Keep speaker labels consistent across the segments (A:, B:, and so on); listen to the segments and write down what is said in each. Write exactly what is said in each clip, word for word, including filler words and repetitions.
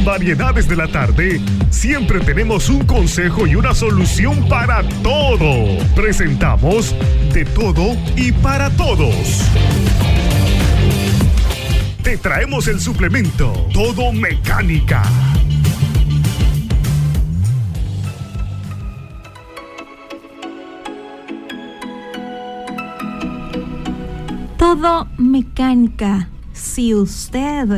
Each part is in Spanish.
A: En Variedades de la Tarde, siempre tenemos un consejo y una solución para todo. Presentamos De Todo y para Todos. Te traemos el suplemento Todo Mecánica.
B: Todo Mecánica. Si usted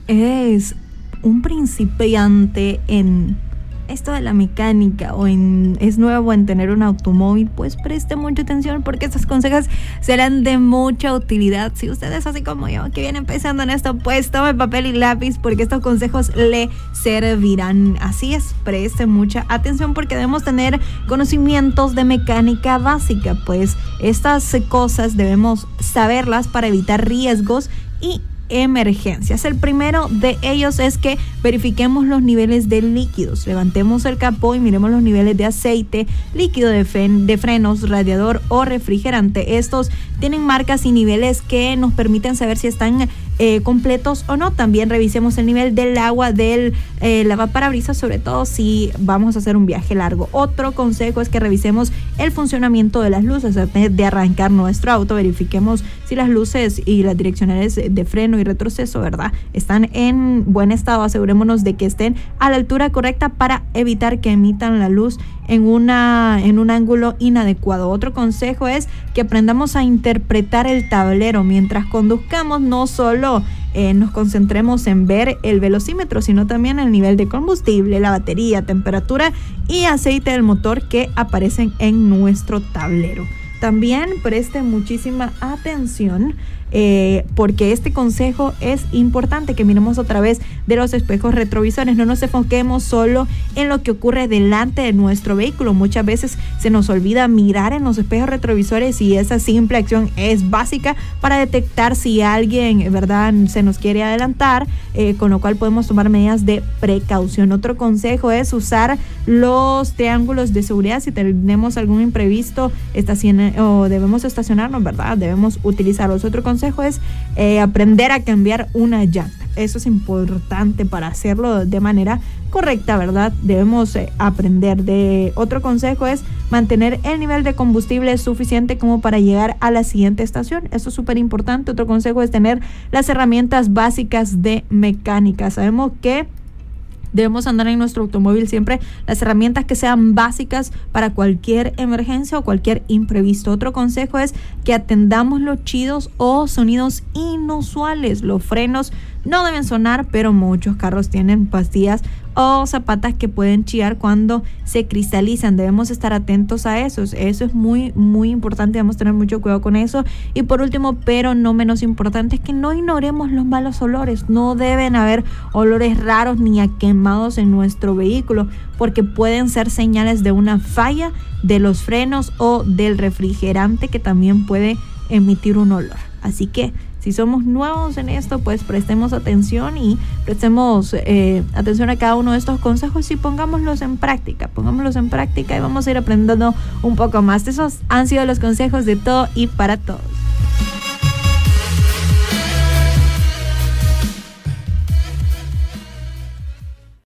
B: es un principiante en esto de la mecánica o en, es nuevo en tener un automóvil, pues preste mucha atención porque estos consejos serán de mucha utilidad. Si usted es así como yo, que viene empezando en esto, pues tome papel y lápiz porque estos consejos le servirán. Así es, preste mucha atención porque debemos tener conocimientos de mecánica básica, pues estas cosas debemos saberlas para evitar riesgos y emergencias. El primero de ellos es que verifiquemos los niveles de líquidos. Levantemos el capó y miremos los niveles de aceite, líquido de, fren- de frenos, radiador o refrigerante. Estos tienen marcas y niveles que nos permiten saber si están eh, completos o no. También revisemos el nivel del agua del eh, lavaparabrisas, sobre todo si vamos a hacer un viaje largo. Otro consejo es que revisemos el funcionamiento de las luces antes de arrancar nuestro auto. Verifiquemos si las luces y las direccionales de freno y retroceso, ¿verdad?, están en buen estado. Asegurémonos de que estén a la altura correcta para evitar que emitan la luz en una en un ángulo inadecuado. Otro consejo es que aprendamos a interpretar el tablero mientras conduzcamos. No solo eh, nos concentremos en ver el velocímetro, sino también el nivel de combustible, la batería, temperatura y aceite del motor que aparecen en nuestro tablero. También preste muchísima atención eh, porque este consejo es importante, que miremos a través de los espejos retrovisores. No nos enfoquemos solo en lo que ocurre delante de nuestro vehículo. Muchas veces se nos olvida mirar en los espejos retrovisores y esa simple acción es básica para detectar si alguien, ¿verdad?, se nos quiere adelantar, eh, con lo cual podemos tomar medidas de precaución. Otro consejo es usar los triángulos de seguridad. Si tenemos algún imprevisto estacion- o debemos estacionarnos, ¿verdad?, debemos utilizarlos. Otro consejo es eh, aprender a cambiar una llanta. Eso es importante para hacerlo de manera correcta, ¿verdad? Debemos eh, aprender de... Otro consejo es mantener el nivel de combustible suficiente como para llegar a la siguiente estación. Eso es súper importante. Otro consejo es tener las herramientas básicas de mecánica. Sabemos que debemos andar en nuestro automóvil siempre las herramientas que sean básicas para cualquier emergencia o cualquier imprevisto. Otro consejo es que atendamos los chidos o sonidos inusuales. Los frenos no deben sonar, pero muchos carros tienen pastillas o zapatas que pueden chillar cuando se cristalizan. Debemos estar atentos a eso. Eso es muy, muy importante. Debemos tener mucho cuidado con eso. Y por último, pero no menos importante, es que no ignoremos los malos olores. No deben haber olores raros ni a quemados en nuestro vehículo, porque pueden ser señales de una falla de los frenos o del refrigerante, que también puede emitir un olor. Así que si somos nuevos en esto, pues prestemos atención y prestemos eh, atención a cada uno de estos consejos y pongámoslos en práctica, pongámoslos en práctica y vamos a ir aprendiendo un poco más. Esos han sido los consejos de Todo y para Todos.